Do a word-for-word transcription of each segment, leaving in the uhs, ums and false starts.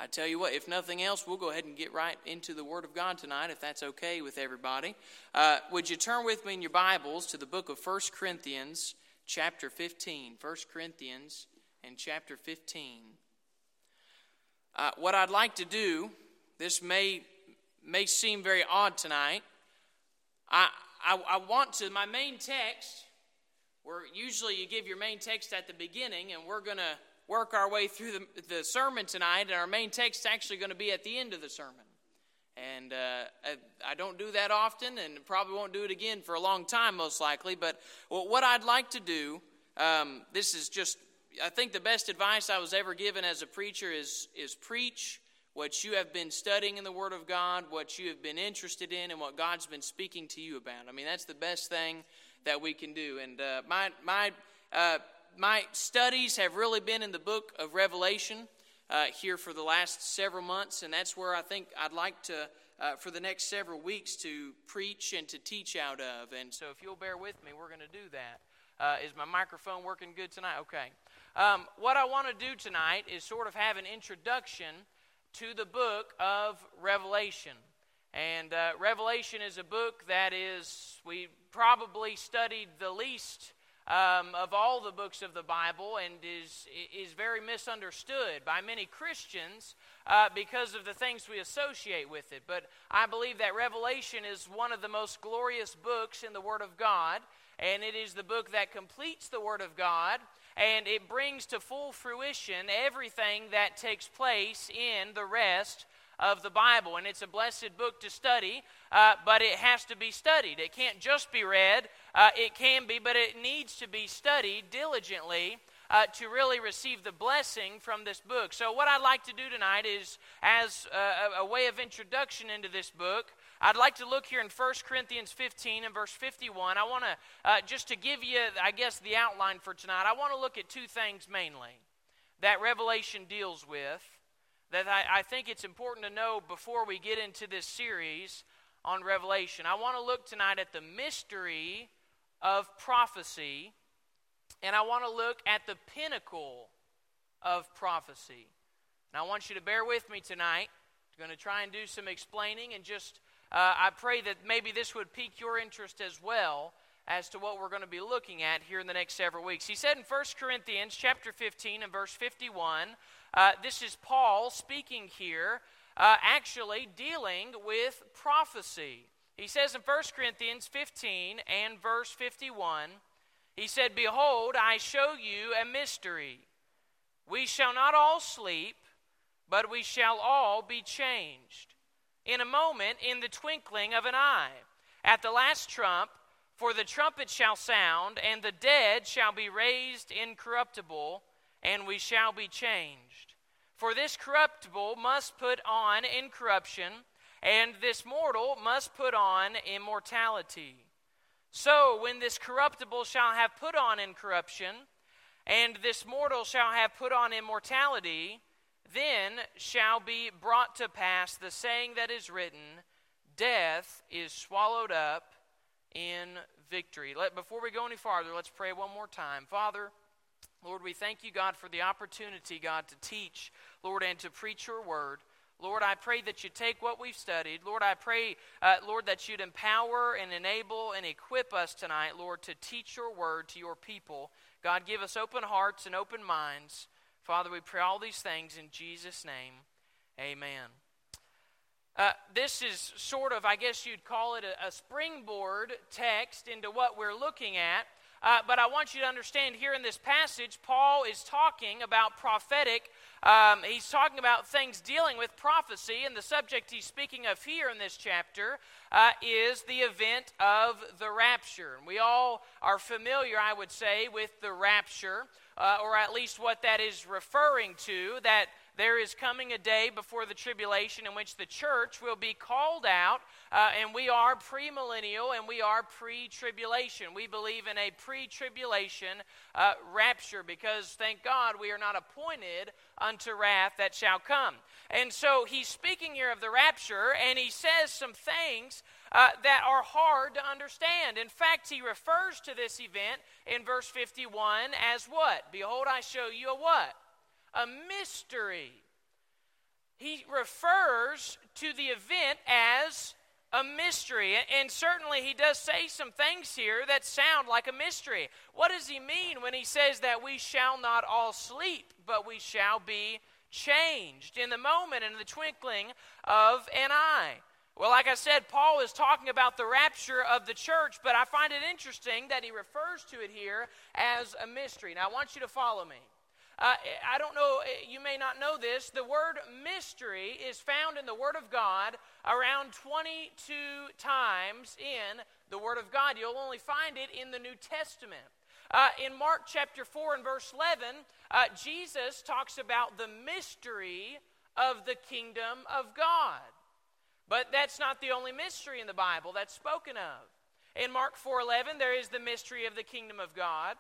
I tell you what, if nothing else, we'll go ahead and get right into the Word of God tonight, if that's okay with everybody. Uh, would you turn with me in your Bibles to the book of First Corinthians, chapter fifteen. First Corinthians and chapter fifteen. Uh, what I'd like to do, this may may seem very odd tonight. I, I, I want to, my main text, where usually you give your main text at the beginning, and we're going to work our way through the, the sermon tonight, and our main text is actually going to be at the end of the sermon. And uh, I, I don't do that often, and probably won't do it again for a long time, most likely. But well, what I'd like to do, um, this is just, I think the best advice I was ever given as a preacher is, is preach what you have been studying in the Word of God, what you have been interested in, and what God's been speaking to you about. I mean, that's the best thing that we can do. And uh, my my uh, my studies have really been in the book of Revelation uh, here for the last several months, and that's where I think I'd like to, uh, for the next several weeks, to preach and to teach out of. And so if you'll bear with me, we're going to do that. Uh, is my microphone working good tonight? Okay. Um, what I want to do tonight is sort of have an introduction to the book of Revelation. And uh, Revelation is a book that is, we probably studied the least um, of all the books of the Bible, and is is very misunderstood by many Christians uh, because of the things we associate with it. But I believe that Revelation is one of the most glorious books in the Word of God, and it is the book that completes the Word of God, and it brings to full fruition everything that takes place in the rest of the Bible. And it's a blessed book to study, uh, but it has to be studied. It can't just be read. Uh, it can be, but it needs to be studied diligently uh, to really receive the blessing from this book. So what I'd like to do tonight is, as a, a way of introduction into this book, I'd like to look here in First Corinthians fifteen and verse fifty-one. I want to, uh, just to give you, I guess, the outline for tonight, I want to look at two things mainly that Revelation deals with, that I, I think it's important to know before we get into this series on Revelation. I want to look tonight at the mystery of prophecy, and I want to look at the pinnacle of prophecy. Now I want you to bear with me tonight. I'm going to try and do some explaining, and just uh, I pray that maybe this would pique your interest as well as to what we're going to be looking at here in the next several weeks. He said in First Corinthians chapter fifteen and verse fifty-one, uh, this is Paul speaking here, uh, actually dealing with prophecy. He says in First Corinthians fifteen and verse fifty-one, he said, "Behold, I show you a mystery. We shall not all sleep, but we shall all be changed. In a moment, in the twinkling of an eye, at the last trump, for the trumpet shall sound, and the dead shall be raised incorruptible, and we shall be changed. For this corruptible must put on incorruption, and this mortal must put on immortality. So when this corruptible shall have put on incorruption, and this mortal shall have put on immortality, then shall be brought to pass the saying that is written, death is swallowed up in victory." Let, before we go any farther, let's pray one more time. Father, Lord, we thank you, God, for the opportunity, God, to teach, Lord, and to preach your word. Lord, I pray that you take what we've studied. Lord, I pray, uh, Lord, that you'd empower and enable and equip us tonight, Lord, to teach your word to your people. God, give us open hearts and open minds. Father, we pray all these things in Jesus' name. Amen. Uh, this is sort of, I guess you'd call it a, a springboard text into what we're looking at. Uh, but I want you to understand here in this passage, Paul is talking about prophetic, um, he's talking about things dealing with prophecy, and the subject he's speaking of here in this chapter uh, is the event of the rapture. And we all are familiar, I would say, with the rapture, uh, or at least what that is referring to, that there is coming a day before the tribulation in which the church will be called out, uh, and we are premillennial and we are pre-tribulation. We believe in a pre-tribulation uh, rapture because, thank God, we are not appointed unto wrath that shall come. And so he's speaking here of the rapture, and he says some things uh, that are hard to understand. In fact, he refers to this event in verse fifty-one as what? Behold, I show you a what? A mystery. refers to the event as a mystery. And certainly he does say some things here that sound like a mystery. What does he mean when he says that we shall not all sleep, but we shall be changed in the moment, in the twinkling of an eye? Well, like I said, Paul is talking about the rapture of the church, but I find it interesting that he refers to it here as a mystery. Now, I want you to follow me. Uh, I don't know, you may not know this, the word mystery is found in the Word of God around twenty-two times in the Word of God. You'll only find it in the New Testament. Uh, in Mark chapter four and verse eleven, uh, Jesus talks about the mystery of the kingdom of God. But that's not the only mystery in the Bible that's spoken of. In Mark four eleven, there is the mystery of the kingdom of God.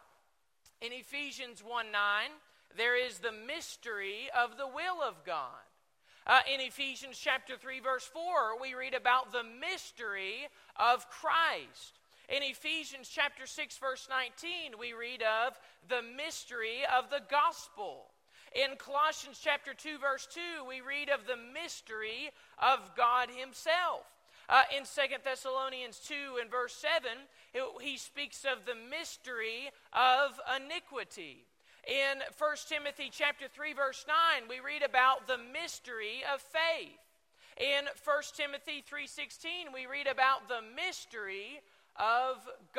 In Ephesians one nine, there is the mystery of the will of God. Uh, in Ephesians chapter three, verse four, we read about the mystery of Christ. In Ephesians chapter six, verse nineteen, we read of the mystery of the gospel. In Colossians chapter two, verse two, we read of the mystery of God himself. Uh, in Second Thessalonians two and verse seven, it, he speaks of the mystery of iniquity. In First Timothy chapter three, verse nine, we read about the mystery of faith. In First Timothy three sixteen, we read about the mystery of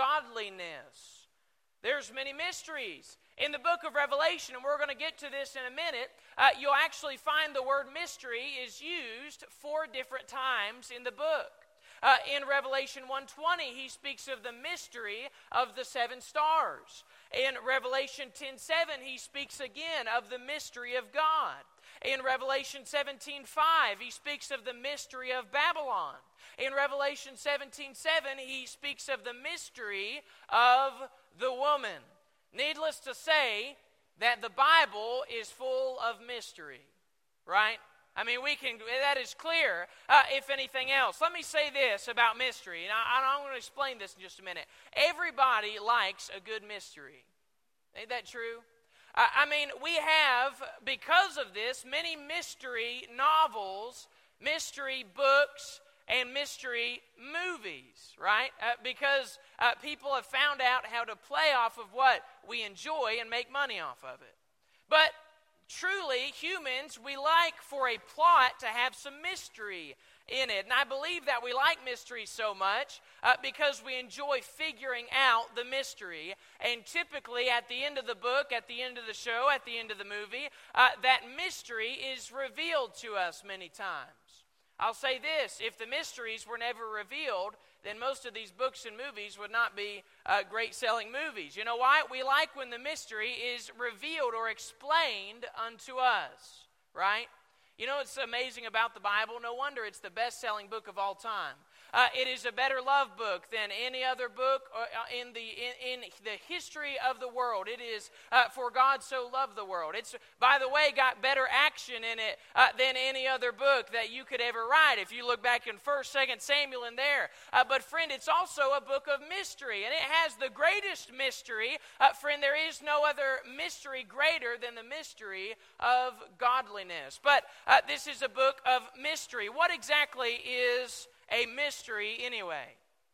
godliness. There's many mysteries. In the book of Revelation, and we're going to get to this in a minute, uh, you'll actually find the word mystery is used four different times in the book. Uh, in Revelation one twenty, he speaks of the mystery of the seven stars. In Revelation ten seven, he speaks again of the mystery of God. In Revelation seventeen five, he speaks of the mystery of Babylon. In Revelation seventeen seven, he speaks of the mystery of the woman. Needless to say that the Bible is full of mystery, right? I mean, we can, that is clear, uh, if anything else. Let me say this about mystery, and I, I'm going to explain this in just a minute. Everybody likes a good mystery. Ain't that true? Uh, I mean, we have, because of this, many mystery novels, mystery books, and mystery movies, right? Uh, because uh, people have found out how to play off of what we enjoy and make money off of it. But truly, humans, we like for a plot to have some mystery in it. And I believe that we like mystery so much uh, because we enjoy figuring out the mystery. And typically at the end of the book, at the end of the show, at the end of the movie, uh, that mystery is revealed to us many times. I'll say this, if the mysteries were never revealed, then most of these books and movies would not be uh, great-selling movies. You know why? We like when the mystery is revealed or explained unto us, right? You know what's amazing about the Bible? No wonder it's the best-selling book of all time. Uh, it is a better love book than any other book in the in, in the history of the world. It is uh, For God So Loved the World. It's, by the way, got better action in it uh, than any other book that you could ever write. If you look back in First, Second Samuel in there. Uh, but friend, it's also a book of mystery, and it has the greatest mystery. Uh, friend, there is no other mystery greater than the mystery of godliness. But uh, this is a book of mystery. What exactly is a mystery anyway?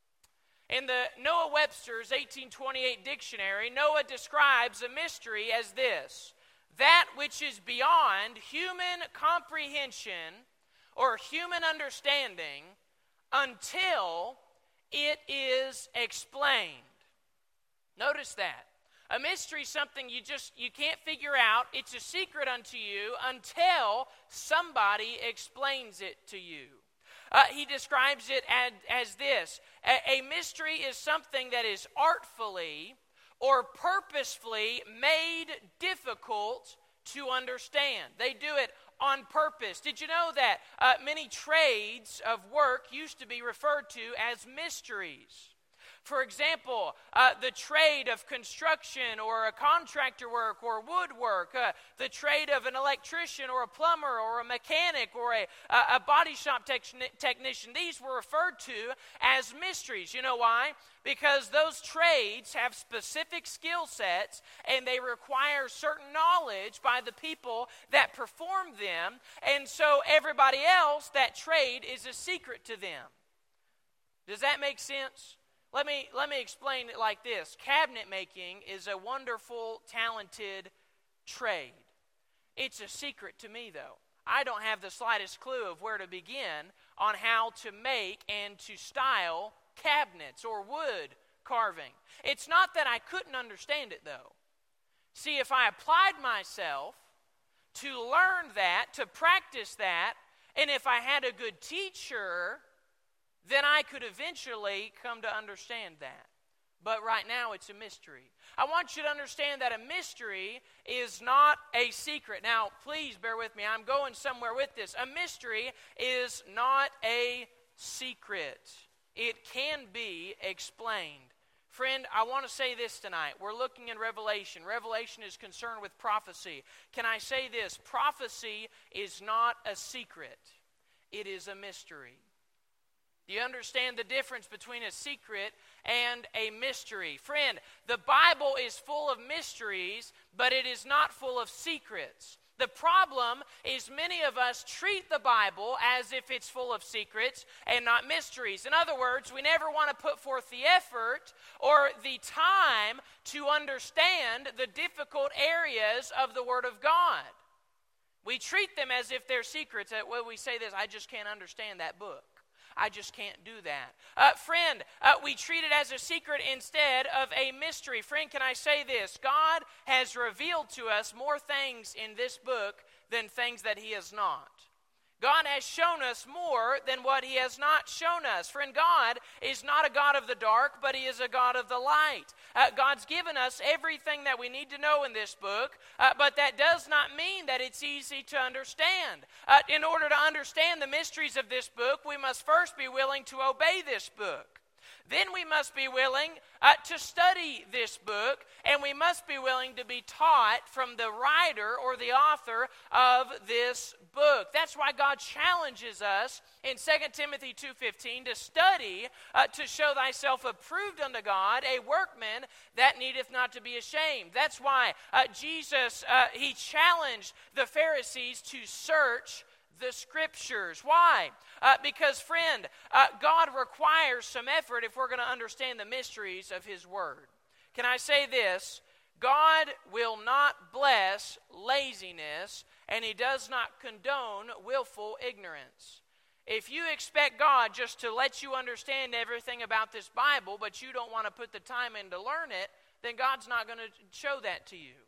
In the Noah Webster's eighteen twenty-eight dictionary, Noah describes a mystery as this: that which is beyond human comprehension or human understanding until it is explained. Notice that. A mystery is something you just, you can't figure out. It's a secret unto you until somebody explains it to you. Uh, he describes it as, as this: a, a mystery is something that is artfully or purposefully made difficult to understand. They do it on purpose. Did you know that uh, many trades of work used to be referred to as mysteries? For example, uh, the trade of construction or a contractor work or woodwork, uh, the trade of an electrician or a plumber or a mechanic or a, a body shop techni- technician, these were referred to as mysteries. You know why? Because those trades have specific skill sets and they require certain knowledge by the people that perform them. And so everybody else, that trade is a secret to them. Does that make sense? Let me, let me explain it like this. Cabinet making is a wonderful, talented trade. It's a secret to me, though. I don't have the slightest clue of where to begin on how to make and to style cabinets or wood carving. It's not that I couldn't understand it, though. See, if I applied myself to learn that, to practice that, and if I had a good teacher, then I could eventually come to understand that. But right now it's a mystery. I want you to understand that a mystery is not a secret. Now, please bear with me. I'm going somewhere with this. A mystery is not a secret. It can be explained. Friend, I want to say this tonight. We're looking in Revelation. Revelation is concerned with prophecy. Can I say this? Prophecy is not a secret. It is a mystery. Do you understand the difference between a secret and a mystery? Friend, the Bible is full of mysteries, but it is not full of secrets. The problem is many of us treat the Bible as if it's full of secrets and not mysteries. In other words, we never want to put forth the effort or the time to understand the difficult areas of the Word of God. We treat them as if they're secrets. When we say this, I just can't understand that book. I just can't do that. Uh, friend, uh, we treat it as a secret instead of a mystery. Friend, can I say this? God has revealed to us more things in this book than things that He has not. God has shown us more than what He has not shown us. Friend, God is not a God of the dark, but He is a God of the light. Uh, God's given us everything that we need to know in this book, uh, but that does not mean that it's easy to understand. Uh, in order to understand the mysteries of this book, we must first be willing to obey this book. Then we must be willing uh, to study this book, and we must be willing to be taught from the writer or the author of this book. That's why God challenges us in Second Timothy two fifteen to study, uh, to show thyself approved unto God, a workman that needeth not to be ashamed. That's why uh, Jesus, uh, He challenged the Pharisees to search the Scriptures. Why? Uh, because, friend, uh, God requires some effort if we're going to understand the mysteries of His Word. Can I say this? God will not bless laziness, and He does not condone willful ignorance. If you expect God just to let you understand everything about this Bible, but you don't want to put the time in to learn it, then God's not going to show that to you.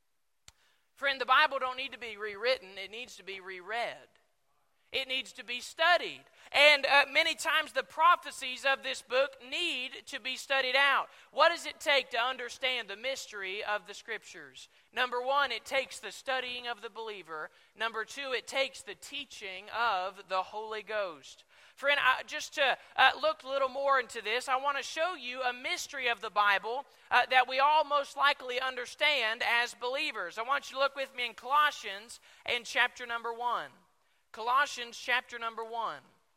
Friend, the Bible don't need to be rewritten. It needs to be reread. It needs to be studied. And uh, many times the prophecies of this book need to be studied out. What does it take to understand the mystery of the Scriptures? Number one, it takes the studying of the believer. Number two, it takes the teaching of the Holy Ghost. Friend, I, just to uh, look a little more into this, I want to show you a mystery of the Bible uh, that we all most likely understand as believers. I want you to look with me in Colossians in chapter number one. Colossians chapter number one.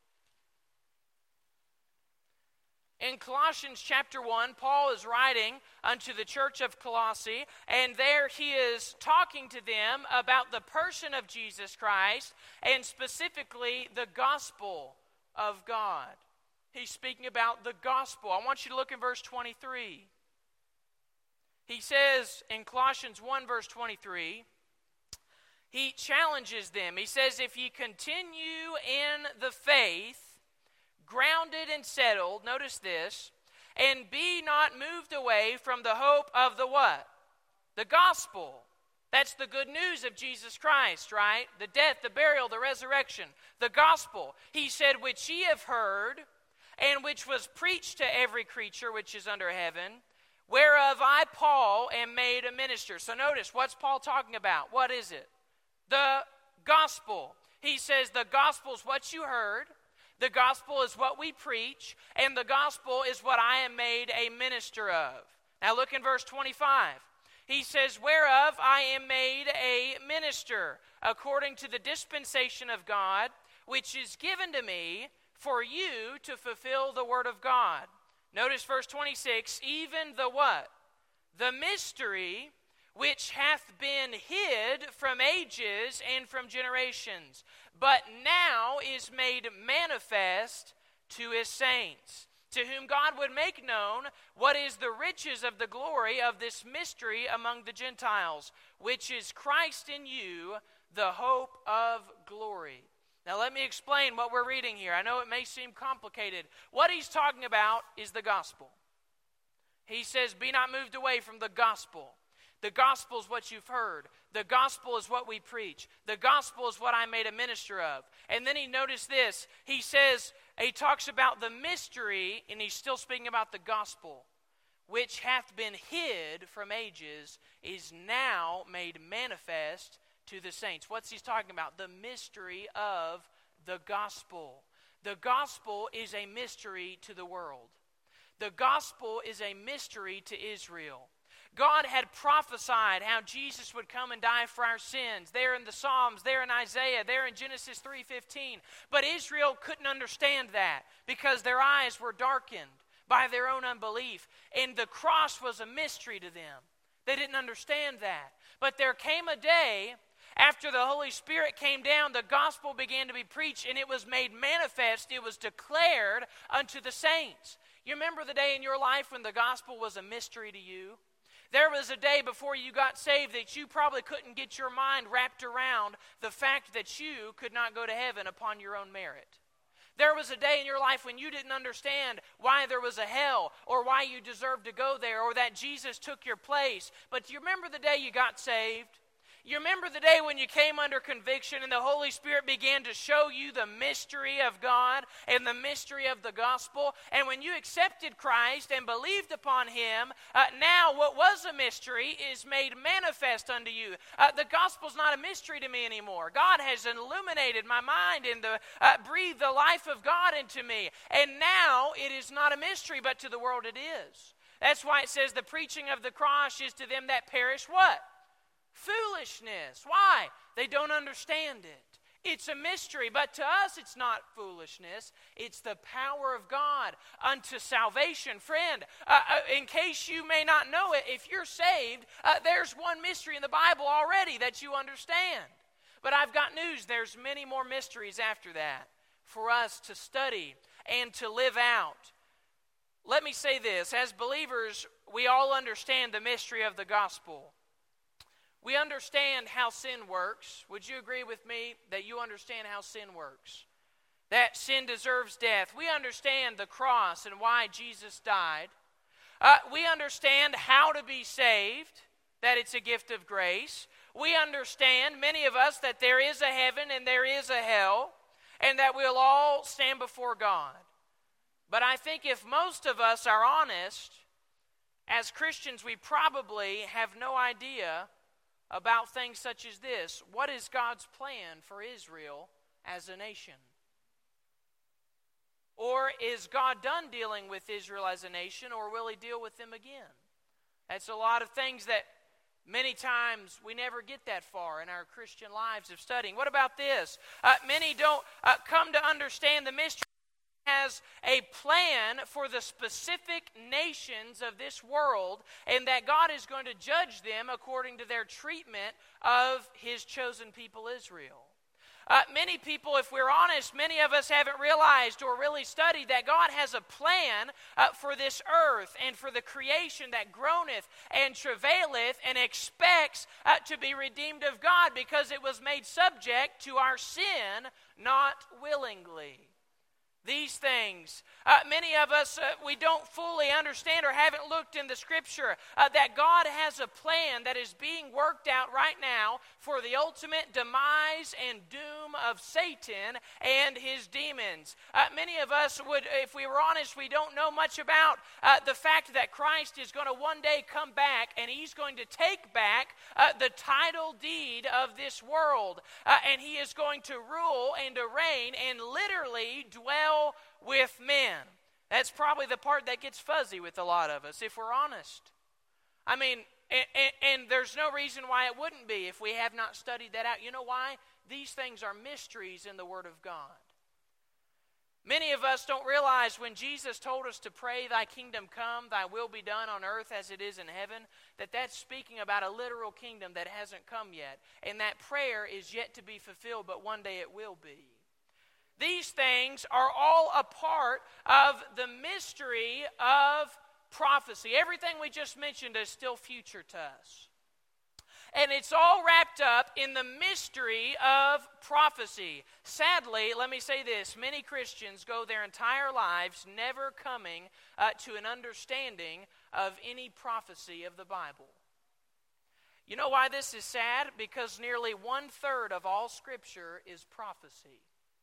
In Colossians chapter one, Paul is writing unto the church of Colossae, and there he is talking to them about the person of Jesus Christ, and specifically the gospel of God. He's speaking about the gospel. I want you to look in verse twenty-three. He says in Colossians one, verse twenty-three, he challenges them. He says, if ye continue in the faith, grounded and settled, notice this, and be not moved away from the hope of the what? The gospel. That's the good news of Jesus Christ, right? The death, the burial, the resurrection, the gospel. He said, which ye have heard, and which was preached to every creature which is under heaven, whereof I, Paul, am made a minister. So notice, what's Paul talking about? What is it? The gospel. He says the gospel is what you heard. The gospel is what we preach, and the gospel is what I am made a minister of. Now look in verse twenty-five. He says, whereof I am made a minister, according to the dispensation of God, which is given to me for you to fulfill the word of God. Notice verse twenty-six, even the what? The mystery which hath been hid from ages and from generations, but now is made manifest to his saints, to whom God would make known what is the riches of the glory of this mystery among the Gentiles, which is Christ in you, the hope of glory. Now let me explain what we're reading here. I know it may seem complicated. What he's talking about is the gospel. He says, be not moved away from the gospel. The gospel is what you've heard. The gospel is what we preach. The gospel is what I made a minister of. And then he noticed this. He says, he talks about the mystery, and he's still speaking about the gospel, which hath been hid from ages, is now made manifest to the saints. What's he talking about? The mystery of the gospel. The gospel is a mystery to the world. The gospel is a mystery to Israel. God had prophesied how Jesus would come and die for our sins. There in the Psalms, there in Isaiah, there in Genesis three fifteen. But Israel couldn't understand that because their eyes were darkened by their own unbelief. And the cross was a mystery to them. They didn't understand that. But there came a day after the Holy Spirit came down, the gospel began to be preached, and it was made manifest. It was declared unto the saints. You remember the day in your life when the gospel was a mystery to you? There was a day before you got saved that you probably couldn't get your mind wrapped around the fact that you could not go to heaven upon your own merit. There was a day in your life when you didn't understand why there was a hell or why you deserved to go there or that Jesus took your place. But do you remember the day you got saved? You remember the day when you came under conviction and the Holy Spirit began to show you the mystery of God and the mystery of the gospel? And when you accepted Christ and believed upon Him, uh, now what was a mystery is made manifest unto you. Uh, the gospel's not a mystery to me anymore. God has illuminated my mind and the, uh, breathed the life of God into me. And now it is not a mystery, but to the world it is. That's why it says the preaching of the cross is to them that perish what? Foolishness. Why? They don't understand it. It's a mystery, but to us it's not foolishness. It's the power of God unto salvation. Friend, uh, uh, in case you may not know it, if you're saved, uh, there's one mystery in the Bible already that you understand. But I've got news. There's many more mysteries after that for us to study and to live out. Let me say this. As believers, we all understand the mystery of the gospel. We understand how sin works. Would you agree with me that you understand how sin works? That sin deserves death. We understand the cross and why Jesus died. Uh, we understand how to be saved, that it's a gift of grace. We understand, many of us, that there is a heaven and there is a hell, and that we'll all stand before God. But I think if most of us are honest, as Christians, we probably have no idea about things such as this. What is God's plan for Israel as a nation? Or is God done dealing with Israel as a nation, or will He deal with them again? That's a lot of things that many times we never get that far in our Christian lives of studying. What about this? Uh, many don't uh, come to understand the mystery. Has a plan for the specific nations of this world, and that God is going to judge them according to their treatment of His chosen people Israel. Uh, many people, if we're honest, many of us haven't realized or really studied that God has a plan uh, for this earth and for the creation that groaneth and travaileth and expects uh, to be redeemed of God, because it was made subject to our sin, not willingly. These things, uh, many of us, uh, we don't fully understand or haven't looked in the Scripture uh, that God has a plan that is being worked out right now for the ultimate demise and doom of Satan and his demons. Uh, many of us would, if we were honest, we don't know much about uh, the fact that Christ is going to one day come back and He's going to take back uh, the title deed of this world. Uh, and He is going to rule and to reign and literally dwell dwell with men. That's probably the part that gets fuzzy with a lot of us, if we're honest. I mean, and, and, and there's no reason why it wouldn't be if we have not studied that out. You know why? These things are mysteries in the Word of God. Many of us don't realize when Jesus told us to pray, thy kingdom come, thy will be done on earth as it is in heaven, that that's speaking about a literal kingdom that hasn't come yet. And that prayer is yet to be fulfilled, but one day it will be. These things are all a part of the mystery of prophecy. Everything we just mentioned is still future to us. And it's all wrapped up in the mystery of prophecy. Sadly, let me say this, many Christians go their entire lives never coming uh, to an understanding of any prophecy of the Bible. You know why this is sad? Because nearly one-third of all Scripture is prophecy.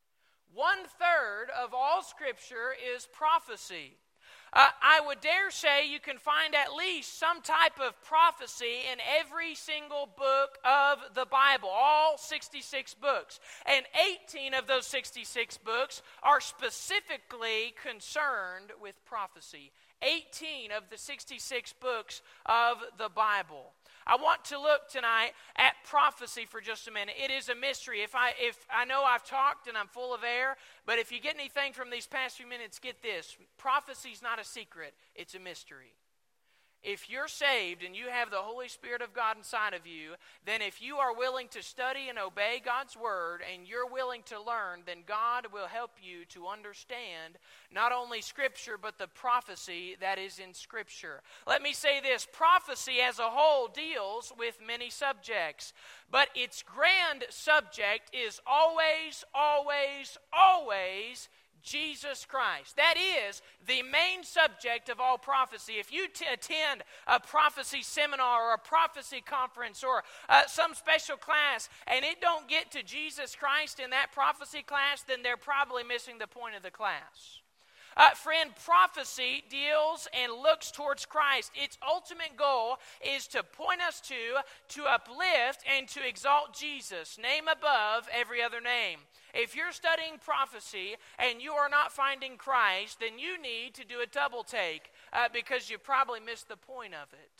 One-third of all Scripture is prophecy. Uh, I would dare say you can find at least some type of prophecy in every single book of the Bible, all sixty-six books. And eighteen of those sixty-six books are specifically concerned with prophecy. eighteen of the sixty-six books of the Bible. I want to look tonight at prophecy for just a minute. It is a mystery. If I if I know I've talked and I'm full of air, but if you get anything from these past few minutes, get this. Prophecy is not a secret. It's a mystery. If you're saved and you have the Holy Spirit of God inside of you, then if you are willing to study and obey God's Word and you're willing to learn, then God will help you to understand not only Scripture, but the prophecy that is in Scripture. Let me say this, prophecy as a whole deals with many subjects, but its grand subject is always, always, always Jesus Christ. That is the main subject of all prophecy. If you t- attend a prophecy seminar or a prophecy conference or uh, some special class and it don't get to Jesus Christ in that prophecy class, then they're probably missing the point of the class. Uh, friend, prophecy deals and looks towards Christ. Its ultimate goal is to point us to, to uplift and to exalt Jesus, name above every other name. If you're studying prophecy and you are not finding Christ, then you need to do a double take uh, because you probably missed the point of it.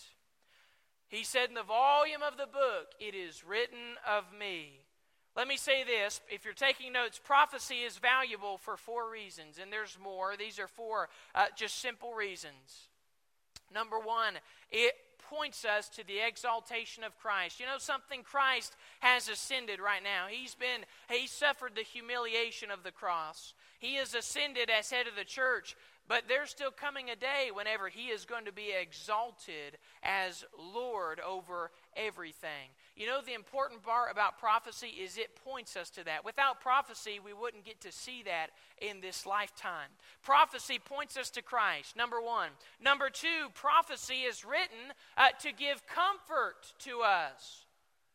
He said in the volume of the book, it is written of me. Let me say this, if you're taking notes, prophecy is valuable for four reasons, and there's more. These are four uh, just simple reasons. Number one, it points us to the exaltation of Christ. You know something? Christ has ascended right now. He's been, he suffered the humiliation of the cross. He has ascended as head of the church, but there's still coming a day whenever he is going to be exalted as Lord over everything. You know, the important part about prophecy is it points us to that. Without prophecy, we wouldn't get to see that in this lifetime. Prophecy points us to Christ, number one. Number two, prophecy is written uh, to give comfort to us.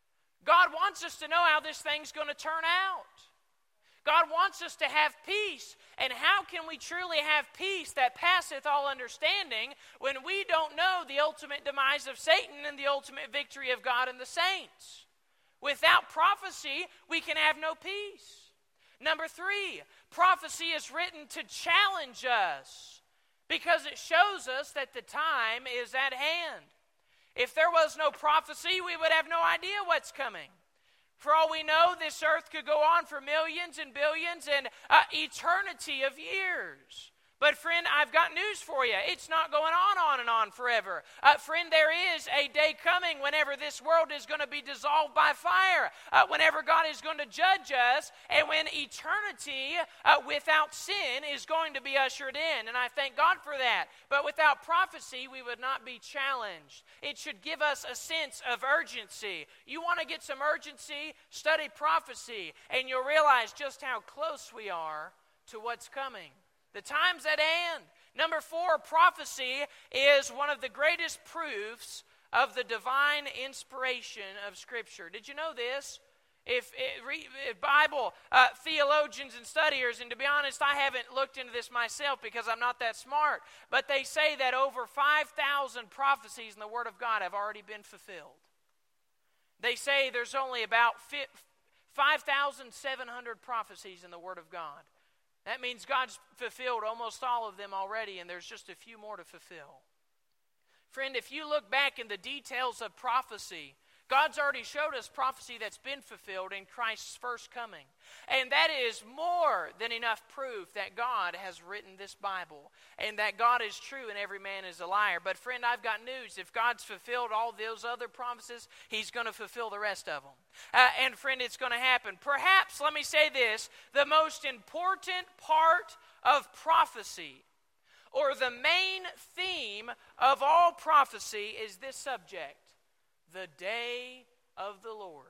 God wants us to know how this thing's going to turn out. God wants us to have peace. And how can we truly have peace that passeth all understanding when we don't know the ultimate demise of Satan and the ultimate victory of God and the saints? Without prophecy, we can have no peace. Number three, prophecy is written to challenge us because it shows us that the time is at hand. If there was no prophecy, we would have no idea what's coming. For all we know, this earth could go on for millions and billions and uh, eternity of years. But friend, I've got news for you. It's not going on, on and on forever. Uh, friend, there is a day coming whenever this world is going to be dissolved by fire, uh, whenever God is going to judge us, and when eternity uh, without sin is going to be ushered in. And I thank God for that. But without prophecy, we would not be challenged. It should give us a sense of urgency. You want to get some urgency? Study prophecy, and you'll realize just how close we are to what's coming. The time's at hand. Number four, prophecy is one of the greatest proofs of the divine inspiration of Scripture. Did you know this? If, if Bible uh, theologians and studiers, and to be honest, I haven't looked into this myself because I'm not that smart, but they say that over five thousand prophecies in the Word of God have already been fulfilled. They say there's only about five thousand seven hundred prophecies in the Word of God. That means God's fulfilled almost all of them already, and there's just a few more to fulfill. Friend, if you look back in the details of prophecy, God's already showed us prophecy that's been fulfilled in Christ's first coming. And that is more than enough proof that God has written this Bible and that God is true and every man is a liar. But friend, I've got news. If God's fulfilled all those other promises, He's going to fulfill the rest of them. Uh, and friend, it's going to happen. Perhaps, let me say this, the most important part of prophecy, or the main theme of all prophecy, is this subject: the day of the Lord.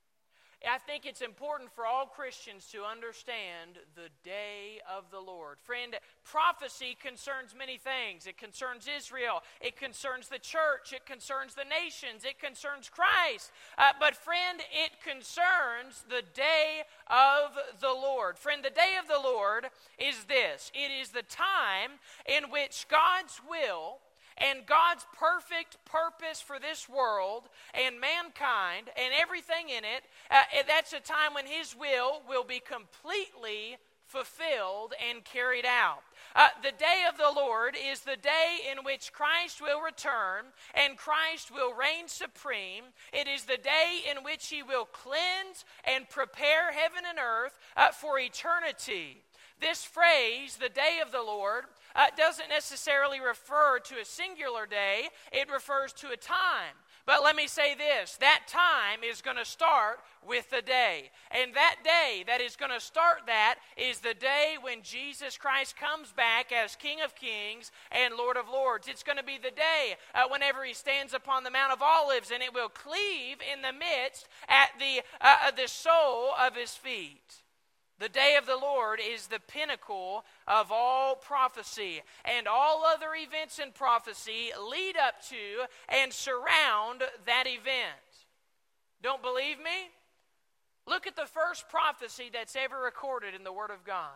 I think it's important for all Christians to understand the day of the Lord. Friend, prophecy concerns many things. It concerns Israel. It concerns the church. It concerns the nations. It concerns Christ. Uh, but friend, it concerns the day of the Lord. Friend, the day of the Lord is this. It is the time in which God's will and God's perfect purpose for this world and mankind and everything in it, uh, that's a time when His will will be completely fulfilled and carried out. Uh, the day of the Lord is the day in which Christ will return and Christ will reign supreme. It is the day in which He will cleanse and prepare heaven and earth uh, for eternity. This phrase, the day of the Lord, uh, doesn't necessarily refer to a singular day. It refers to a time. But let me say this, that time is going to start with the day. And that day that is going to start that is the day when Jesus Christ comes back as King of Kings and Lord of Lords. It's going to be the day uh, whenever He stands upon the Mount of Olives, and it will cleave in the midst at the, uh, the sole of His feet. The day of the Lord is the pinnacle of all prophecy, and all other events in prophecy lead up to and surround that event. Don't believe me? Look at the first prophecy that's ever recorded in the Word of God.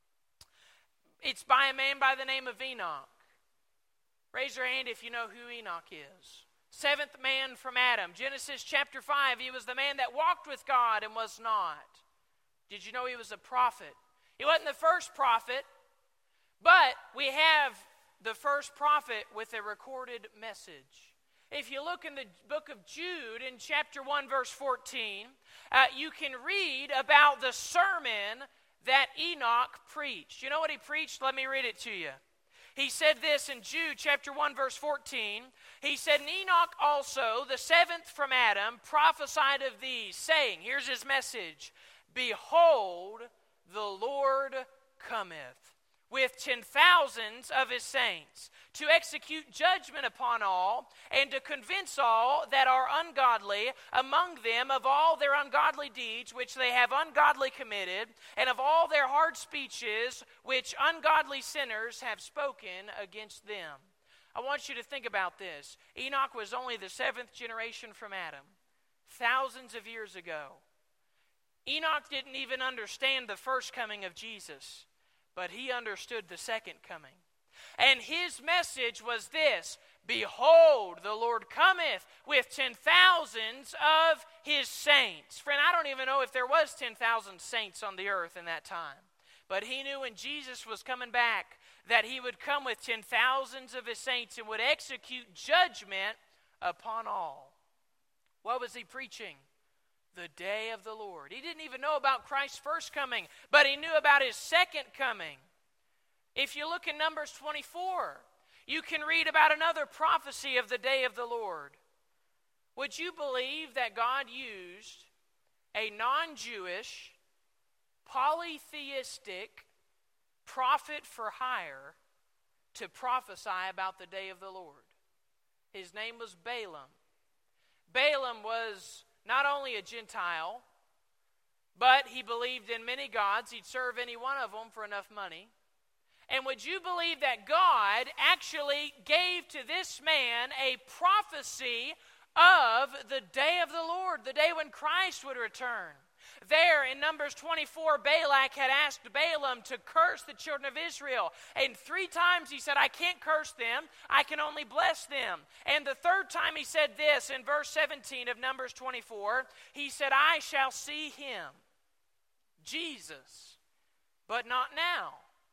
It's by a man by the name of Enoch. Raise your hand if you know who Enoch is. Seventh man from Adam. Genesis chapter five, he was the man that walked with God and was not. Did you know he was a prophet? He wasn't the first prophet, but we have the first prophet with a recorded message. If you look in the book of Jude in chapter one verse fourteen, uh, you can read about the sermon that Enoch preached. You know what he preached? Let me read it to you. He said this in Jude chapter one verse fourteen. He said, "And Enoch also, the seventh from Adam, prophesied of these, saying," here's his message, "Behold, the Lord cometh with ten thousands of His saints, to execute judgment upon all, and to convince all that are ungodly among them of all their ungodly deeds which they have ungodly committed, and of all their hard speeches which ungodly sinners have spoken against them." I want you to think about this. Enoch was only the seventh generation from Adam, thousands of years ago. Enoch didn't even understand the first coming of Jesus, but he understood the second coming. And his message was this: "Behold, the Lord cometh with ten thousands of His saints." Friend, I don't even know if there was ten thousand saints on the earth in that time. But he knew when Jesus was coming back that He would come with ten thousands of His saints and would execute judgment upon all. What was he preaching? The day of the Lord. He didn't even know about Christ's first coming, but he knew about His second coming. If you look in Numbers twenty-four, you can read about another prophecy of the day of the Lord. Would you believe that God used a non-Jewish, polytheistic prophet for hire to prophesy about the day of the Lord? His name was Balaam. Balaam was not only a Gentile, but he believed in many gods. He'd serve any one of them for enough money. And would you believe that God actually gave to this man a prophecy of the day of the Lord, the day when Christ would return? There in Numbers twenty-four, Balak had asked Balaam to curse the children of Israel. And three times he said, "I can't curse them, I can only bless them." And the third time he said this in verse seventeen of Numbers twenty-four, he said, "I shall see Him," Jesus, but not now.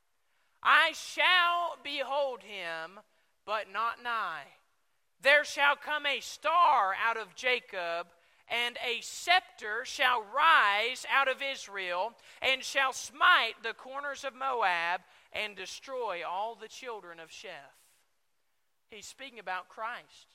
I shall behold him, but not nigh. There shall come a star out of Jacob, and a scepter shall rise out of Israel, and shall smite the corners of Moab, and destroy all the children of Sheth. He's speaking about Christ.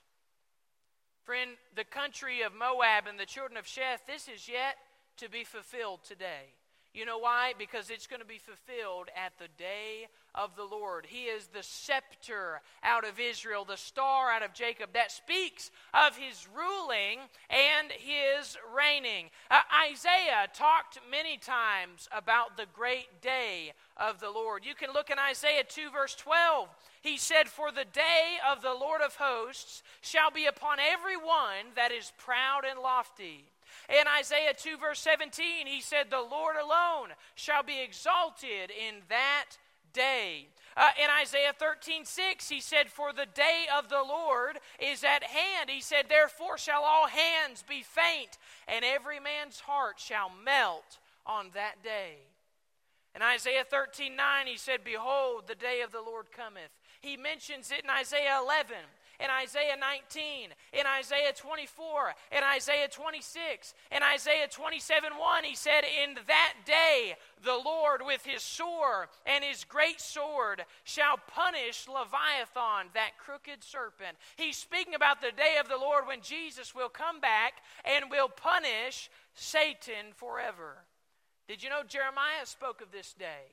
Friend, the country of Moab and the children of Sheth, this is yet to be fulfilled today. You know why? Because it's going to be fulfilled at the day of the Lord. He is the scepter out of Israel, the star out of Jacob that speaks of his ruling and his reigning. Uh, Isaiah talked many times about the great day of the Lord. You can look in Isaiah two verse twelve. He said, "For the day of the Lord of hosts shall be upon every one that is proud and lofty." In Isaiah two verse seventeen, he said, "The Lord alone shall be exalted in that day." Uh, in Isaiah thirteen six, he said, "For the day of the Lord is at hand." He said, "Therefore shall all hands be faint, and every man's heart shall melt on that day." In Isaiah thirteen nine, he said, "Behold, the day of the Lord cometh." He mentions it in Isaiah eleven. In Isaiah nineteen, in Isaiah twenty-four, in Isaiah twenty-six, in Isaiah twenty-seven one, he said, "In that day the Lord with his sword and his great sword shall punish Leviathan, that crooked serpent." He's speaking about the day of the Lord when Jesus will come back and will punish Satan forever. Did you know Jeremiah spoke of this day?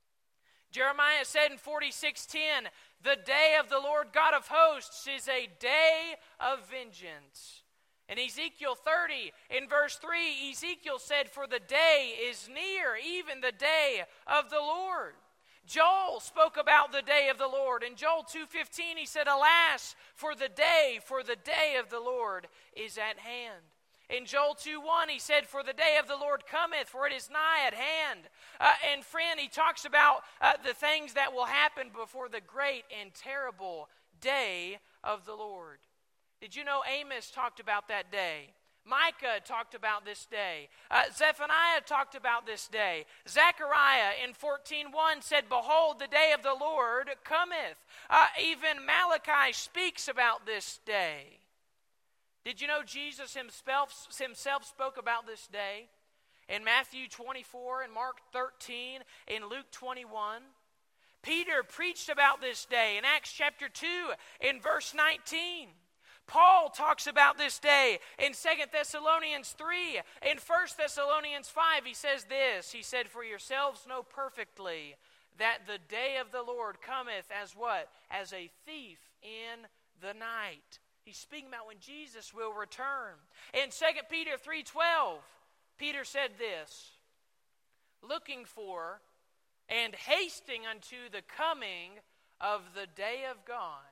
Jeremiah said in forty-six ten, "The day of the Lord God of hosts is a day of vengeance." In Ezekiel thirty, in verse three, Ezekiel said, "For the day is near, even the day of the Lord." Joel spoke about the day of the Lord. In Joel two fifteen, he said, "Alas, for the day, for the day of the Lord is at hand." In Joel two one, he said, "For the day of the Lord cometh, for it is nigh at hand." Uh, and friend, he talks about uh, the things that will happen before the great and terrible day of the Lord. Did you know Amos talked about that day? Micah talked about this day. Uh, Zephaniah talked about this day. Zechariah in fourteen one said, "Behold, the day of the Lord cometh." Uh, even Malachi speaks about this day. Did you know Jesus himself, himself spoke about this day? In Matthew twenty-four, in Mark thirteen, in Luke twenty-one. Peter preached about this day in Acts chapter two, in verse nineteen. Paul talks about this day in Second Thessalonians three. In First Thessalonians five, he says this. He said, "For yourselves know perfectly that the day of the Lord cometh as what? As a thief in the night." He's speaking about when Jesus will return. In Second Peter three twelve, Peter said this, "Looking for and hasting unto the coming of the day of God,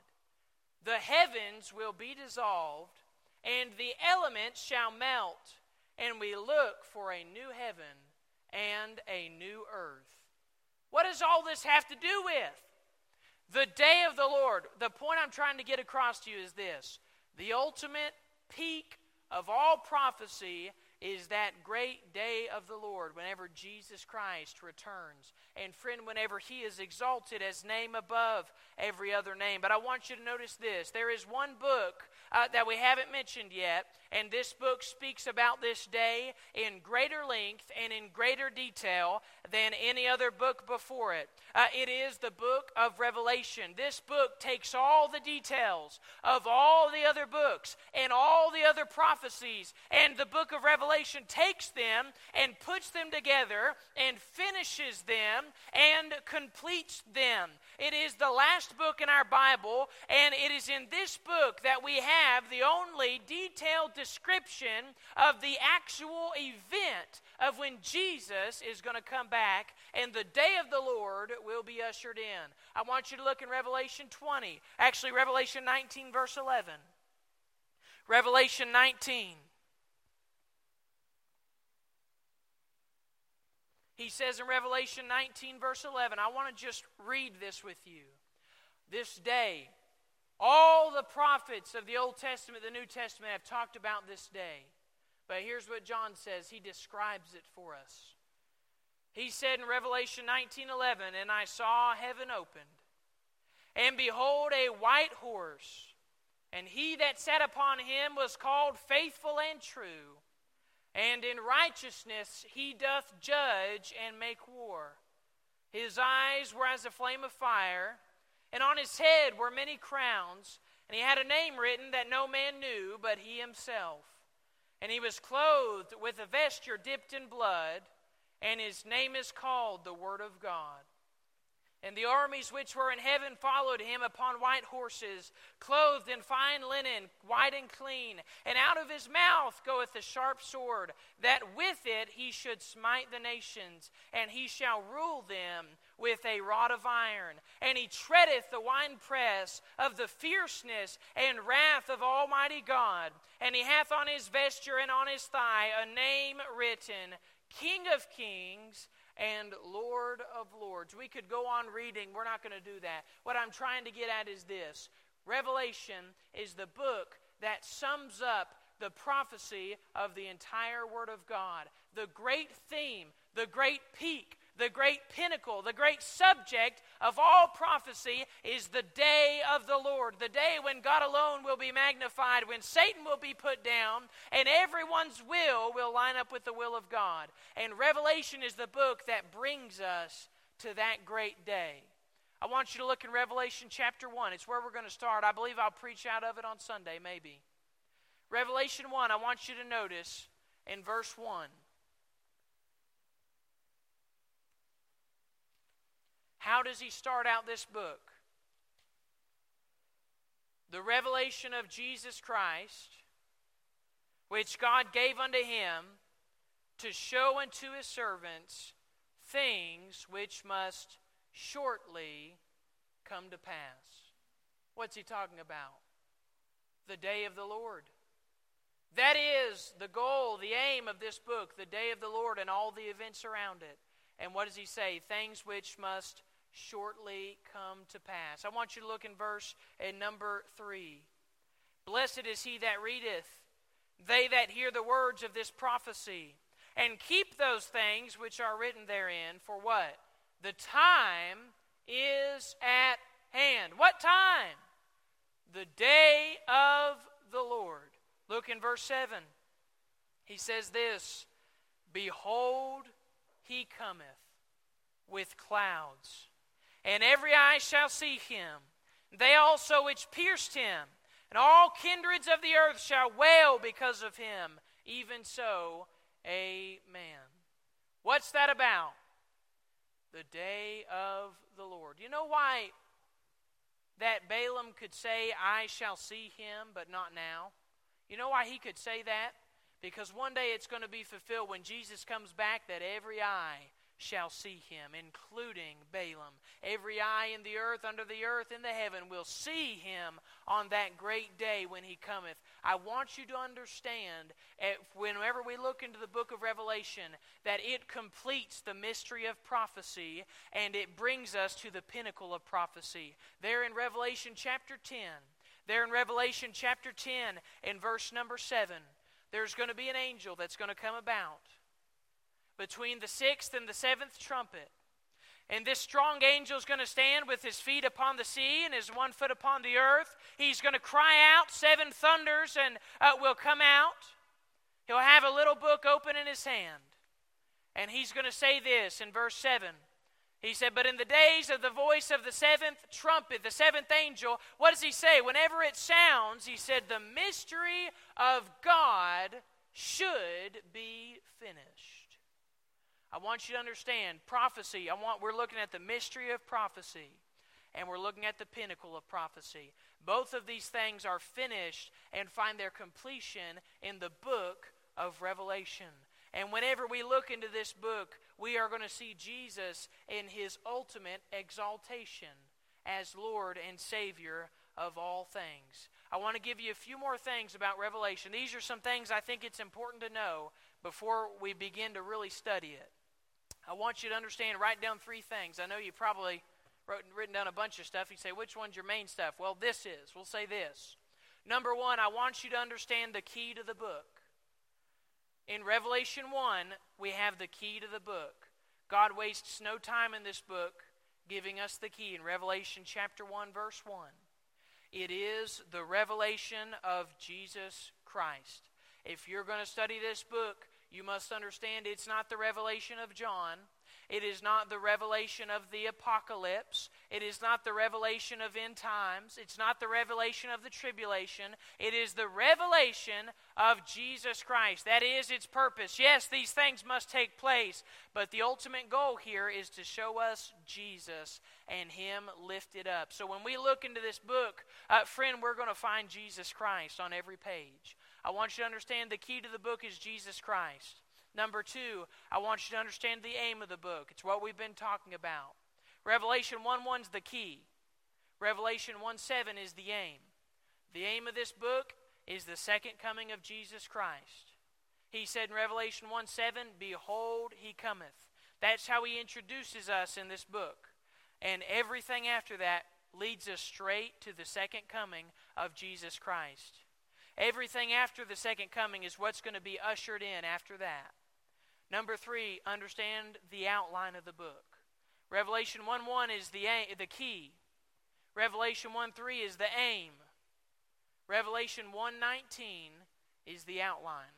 the heavens will be dissolved, and the elements shall melt, and we look for a new heaven and a new earth." What does all this have to do with? The day of the Lord. The point I'm trying to get across to you is this. The ultimate peak of all prophecy is that great day of the Lord, whenever Jesus Christ returns. And friend, whenever he is exalted as name above every other name. But I want you to notice this. There is one book uh, that we haven't mentioned yet, and this book speaks about this day in greater length and in greater detail than any other book before it. Uh, it is the book of Revelation. This book takes all the details of all the other books and all the other prophecies, and the book of Revelation takes them and puts them together and finishes them and completes them. It is the last book in our Bible, and it is in this book that we have the only detailed description of the actual event of when Jesus is going to come back and the day of the Lord will be ushered in. I want you to look in Revelation twenty, actually Revelation nineteen verse eleven. Revelation nineteen. He says in Revelation nineteen verse eleven, I want to just read this with you. This day, all the prophets of the Old Testament, the New Testament have talked about this day. But here's what John says. He describes it for us. He said in Revelation nineteen eleven, "And I saw heaven opened, and behold, a white horse, and he that sat upon him was called Faithful and True, and in righteousness he doth judge and make war. His eyes were as a flame of fire, and on his head were many crowns, and he had a name written that no man knew but he himself. And he was clothed with a vesture dipped in blood, and his name is called the Word of God. And the armies which were in heaven followed him upon white horses, clothed in fine linen, white and clean. And out of his mouth goeth a sharp sword, that with it he should smite the nations, and he shall rule them with a rod of iron. And he treadeth the winepress of the fierceness and wrath of Almighty God. And he hath on his vesture and on his thigh a name written, King of Kings and Lord of Lords." We could go on reading. We're not going to do that. What I'm trying to get at is this. Revelation is the book that sums up the prophecy of the entire Word of God. The great theme, the great peak, the great pinnacle, the great subject of all prophecy is the day of the Lord. The day when God alone will be magnified, when Satan will be put down, and everyone's will will line up with the will of God. And Revelation is the book that brings us to that great day. I want you to look in Revelation chapter one. It's where we're going to start. I believe I'll preach out of it on Sunday, maybe. Revelation one, I want you to notice in verse one. How does he start out this book? The revelation of Jesus Christ, which God gave unto him to show unto his servants things which must shortly come to pass. What's he talking about? The day of the Lord. That is the goal, the aim of this book, the day of the Lord and all the events around it. And what does he say? Things which must shortly come to pass. I want you to look in verse in number three. "Blessed is he that readeth, they that hear the words of this prophecy, and keep those things which are written therein, for what? The time is at hand." What time? The day of the Lord. Look in verse seven. He says this, "Behold, he cometh with clouds, and every eye shall see him, they also which pierced him, and all kindreds of the earth shall wail because of him. Even so, amen." What's that about? The day of the Lord. You know why that Balaam could say, "I shall see him, but not now"? You know why he could say that? Because one day it's going to be fulfilled when Jesus comes back, that every eye shall see him, including Balaam. Every eye in the earth, under the earth, in the heaven will see him on that great day when he cometh. I want you to understand, whenever we look into the book of Revelation, that it completes the mystery of prophecy, and it brings us to the pinnacle of prophecy. There in Revelation chapter ten, there in Revelation chapter ten, in verse number seven, there's going to be an angel that's going to come about between the sixth and the seventh trumpet. And this strong angel is going to stand with his feet upon the sea and his one foot upon the earth. He's going to cry out, seven thunders and uh, will come out. He'll have a little book open in his hand. And he's going to say this in verse seven. He said, "But in the days of the voice of the seventh trumpet," the seventh angel, what does he say? Whenever it sounds, he said, "The mystery of God should be finished." I want you to understand prophecy. I want we're looking at the mystery of prophecy, and we're looking at the pinnacle of prophecy. Both of these things are finished and find their completion in the book of Revelation. And whenever we look into this book, we are going to see Jesus in his ultimate exaltation as Lord and Savior of all things. I want to give you a few more things about Revelation. These are some things I think it's important to know before we begin to really study it. I want you to understand, write down three things. I know you probably wrote, written down a bunch of stuff. You say, which one's your main stuff? Well, this is. We'll say this. Number one, I want you to understand the key to the book. In Revelation one, we have the key to the book. God wastes no time in this book giving us the key in Revelation chapter one, verse one. It is the revelation of Jesus Christ. If you're going to study this book, you must understand it's not the revelation of John. It is not the revelation of the apocalypse. It is not the revelation of end times. It's not the revelation of the tribulation. It is the revelation of Jesus Christ. That is its purpose. Yes, these things must take place, but the ultimate goal here is to show us Jesus and Him lifted up. So when we look into this book, uh, friend, we're going to find Jesus Christ on every page. I want you to understand the key to the book is Jesus Christ. Number two, I want you to understand the aim of the book. It's what we've been talking about. Revelation one one is the key. Revelation one seven is the aim. The aim of this book is the second coming of Jesus Christ. He said in Revelation one seven, "Behold, He cometh." That's how He introduces us in this book. And everything after that leads us straight to the second coming of Jesus Christ. Everything after the second coming is what's going to be ushered in after that. Number three, understand the outline of the book. Revelation one one is the aim, the key. Revelation one three is the aim. Revelation one nineteen is the outline.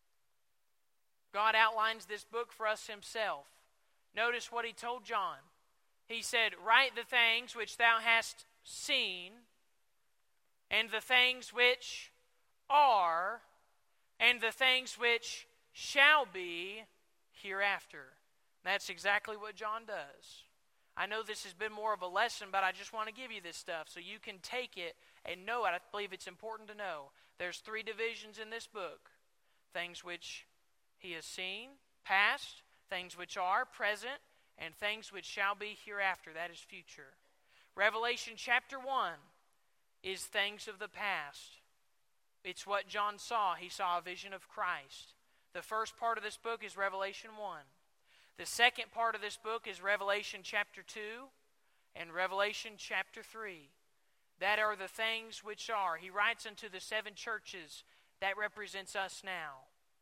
God outlines this book for us Himself. Notice what He told John. He said, "Write the things which thou hast seen, and the things which are, and the things which shall be hereafter." That's exactly what John does. I know this has been more of a lesson, but I just want to give you this stuff so you can take it and know it. I believe it's important to know. There's three divisions in this book. Things which He has seen, past, things which are, present, and things which shall be hereafter. That is future. Revelation chapter one is things of the past. It's what John saw. He saw a vision of Christ. The first part of this book is Revelation one. The second part of this book is Revelation chapter two and Revelation chapter three. That are the things which are. He writes unto the seven churches. That represents us now.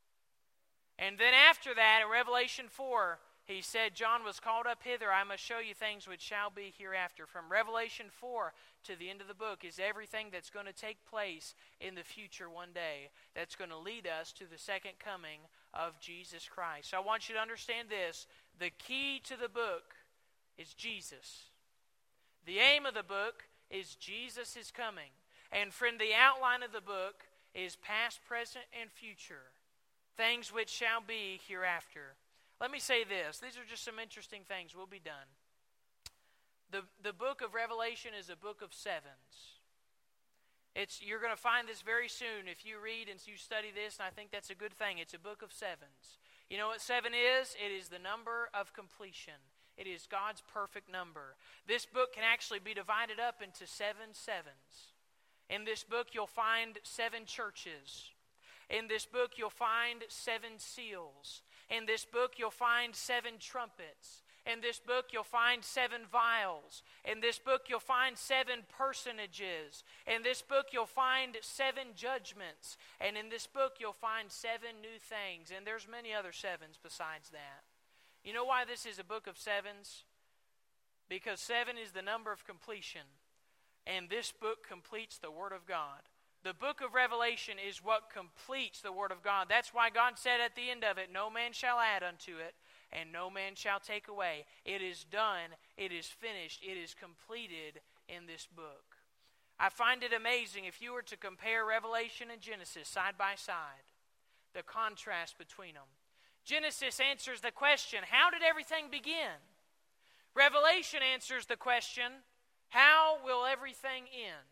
And then after that, in Revelation four, he said, "John was called up hither. I must show you things which shall be hereafter." From Revelation four to the end of the book is everything that's going to take place in the future one day that's going to lead us to the second coming of Jesus Christ. So I want you to understand this. The key to the book is Jesus. The aim of the book is Jesus is coming. And friend, the outline of the book is past, present, and future. Things which shall be hereafter. Let me say this. These are just some interesting things. We'll be done. The, the book of Revelation is a book of sevens. It's, you're going to find this very soon if you read and you study this, and I think that's a good thing. It's a book of sevens. You know what seven is? It is the number of completion. It is God's perfect number. This book can actually be divided up into seven sevens. In this book, you'll find seven churches. In this book, you'll find seven seals. In this book, you'll find seven trumpets. In this book, you'll find seven vials. In this book, you'll find seven personages. In this book, you'll find seven judgments. And in this book, you'll find seven new things. And there's many other sevens besides that. You know why this is a book of sevens? Because seven is the number of completion. And this book completes the Word of God. The book of Revelation is what completes the Word of God. That's why God said at the end of it, "No man shall add unto it, and no man shall take away." It is done. It is finished. It is completed in this book. I find it amazing if you were to compare Revelation and Genesis side by side, the contrast between them. Genesis answers the question, how did everything begin? Revelation answers the question, how will everything end?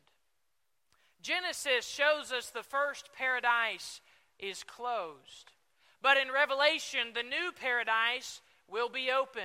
Genesis shows us the first paradise is closed. But in Revelation, the new paradise will be opened.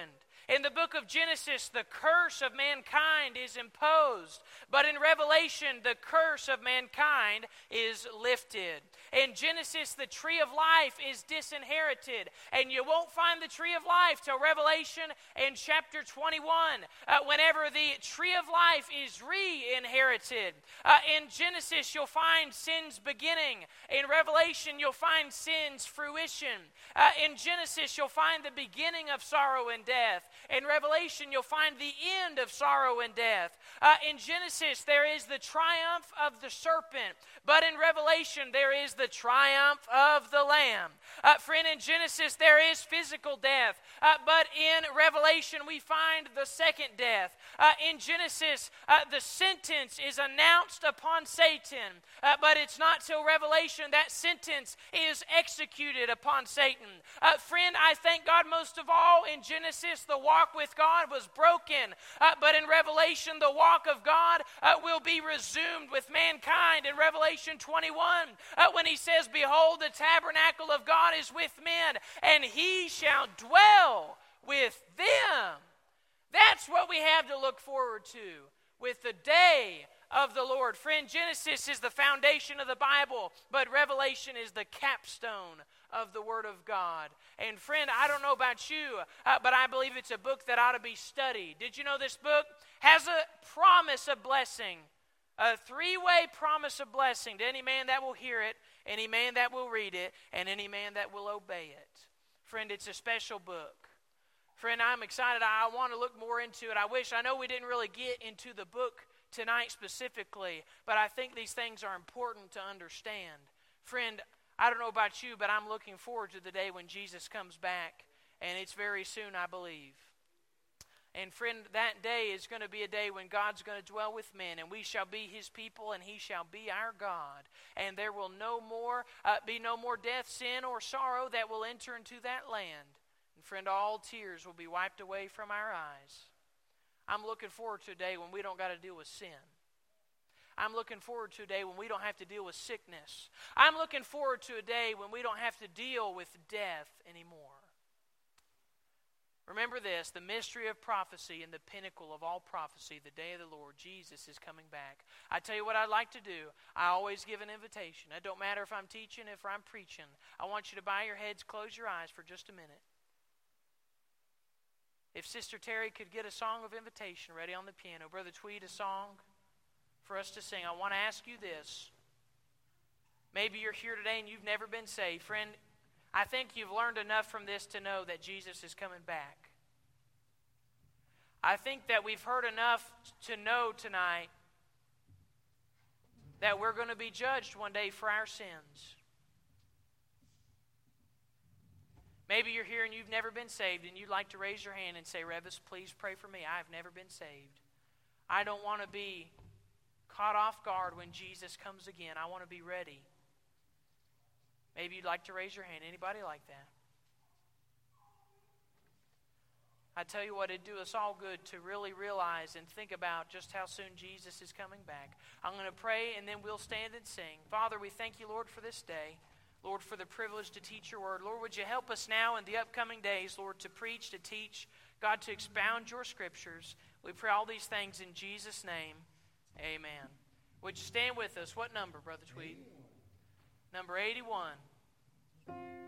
In the book of Genesis, the curse of mankind is imposed. But in Revelation, the curse of mankind is lifted. In Genesis, the tree of life is disinherited. And you won't find the tree of life till Revelation in chapter twenty-one, uh, whenever the tree of life is re-inherited. Uh, in Genesis, you'll find sin's beginning. In Revelation, you'll find sin's fruition. Uh, in Genesis, you'll find the beginning of sorrow and death. In Revelation, you'll find the end of sorrow and death. Uh, in Genesis, there is the triumph of the serpent. But in Revelation, there is the triumph of the Lamb. Uh, friend, in Genesis, there is physical death. Uh, but in Revelation, we find the second death. Uh, in Genesis, uh, the sentence is announced upon Satan. Uh, but it's not till Revelation that sentence is executed upon Satan. Uh, friend, I thank God most of all in Genesis, the walk with God was broken. Uh, but in Revelation, the walk of God uh, will be resumed with mankind. In Revelation twenty-one, uh, when he says, "Behold, the tabernacle of God is with men, and he shall dwell with them." That's what we have to look forward to with the day of the Lord. Friend, Genesis is the foundation of the Bible, but Revelation is the capstone of the Word of God. And friend, I don't know about you, uh, but I believe it's a book that ought to be studied. Did you know this book has a promise of blessing? A three-way promise of blessing to any man that will hear it, any man that will read it, and any man that will obey it. Friend, it's a special book. Friend, I'm excited. I want to look more into it. I wish, I know we didn't really get into the book tonight specifically, but I think these things are important to understand. Friend, I don't know about you, but I'm looking forward to the day when Jesus comes back, and it's very soon, I believe. And friend, that day is going to be a day when God's going to dwell with men, and we shall be his people, and he shall be our God. And there will no more uh, be no more death, sin, or sorrow that will enter into that land. And friend, all tears will be wiped away from our eyes. I'm looking forward to a day when we don't got to deal with sin. I'm looking forward to a day when we don't have to deal with sickness. I'm looking forward to a day when we don't have to deal with death anymore. Remember this, the mystery of prophecy and the pinnacle of all prophecy, the day of the Lord, Jesus is coming back. I tell you what I'd like to do. I always give an invitation. It don't matter if I'm teaching, if I'm preaching. I want you to bow your heads, close your eyes for just a minute. If Sister Terry could get a song of invitation ready on the piano, Brother Tweed, a song for us to sing. I want to ask you this. Maybe you're here today and you've never been saved. Friend, I think you've learned enough from this to know that Jesus is coming back. I think that we've heard enough to know tonight that we're going to be judged one day for our sins. Maybe you're here and you've never been saved, and you'd like to raise your hand and say, "Revis, please pray for me. I've never been saved. I don't want to be caught off guard when Jesus comes again. I want to be ready." Maybe you'd like to raise your hand. Anybody like that? I tell you what, it'd do us all good to really realize and think about just how soon Jesus is coming back. I'm going to pray, and then we'll stand and sing. Father, we thank you, Lord, for this day. Lord, for the privilege to teach your word. Lord, would you help us now in the upcoming days, Lord, to preach, to teach, God, to expound your scriptures. We pray all these things in Jesus' name. Amen. Would you stand with us? What number, Brother Tweed? Number eighty-one.